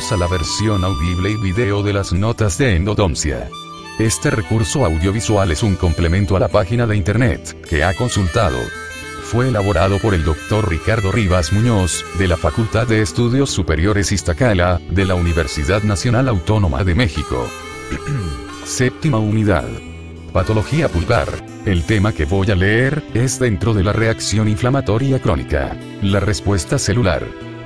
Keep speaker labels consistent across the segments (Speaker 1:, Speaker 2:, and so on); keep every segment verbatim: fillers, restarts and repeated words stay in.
Speaker 1: bienvenidos a la versión audible y video de las notas de endodoncia. Este recurso audiovisual es un complemento a la página de internet que ha consultado. Fue elaborado por el doctor Ricardo Rivas Muñoz, de la Facultad de Estudios Superiores Iztacala, de la Universidad Nacional Autónoma de México. Séptima unidad. Patología pulvar. El tema que voy a leer es dentro de la reacción inflamatoria crónica. La respuesta celular.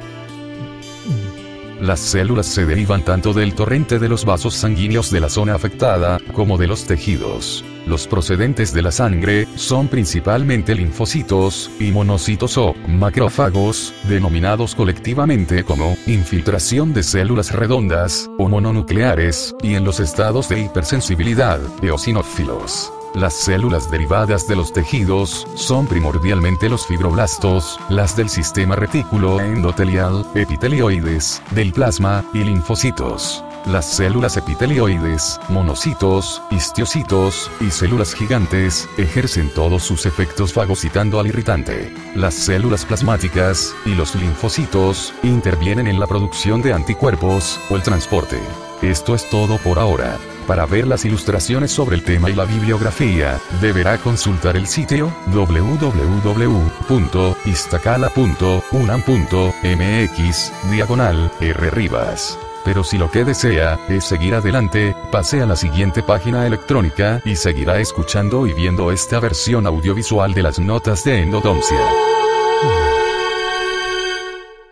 Speaker 1: Las células se derivan tanto del torrente de los vasos sanguíneos de la zona afectada, como de los tejidos. Los procedentes de la sangre son principalmente linfocitos y monocitos o macrófagos, denominados colectivamente como infiltración de células redondas o mononucleares, y en los estados de hipersensibilidad, eosinófilos. Las células derivadas de los tejidos son primordialmente los fibroblastos, las del sistema retículo endotelial, epitelioides, del plasma, y linfocitos. Las células epitelioides, monocitos, histiocitos, y células gigantes, ejercen todos sus efectos fagocitando al irritante. Las células plasmáticas, y los linfocitos, intervienen en la producción de anticuerpos, o el transporte. Esto es todo por ahora. Para ver las ilustraciones sobre el tema y la bibliografía, deberá consultar el sitio doble u doble u doble u punto iztacala punto unam punto mx, diagonal, R Rivas. Pero si lo que desea es seguir adelante, pase a la siguiente página electrónica y seguirá escuchando y viendo esta versión audiovisual de las notas de endodoncia.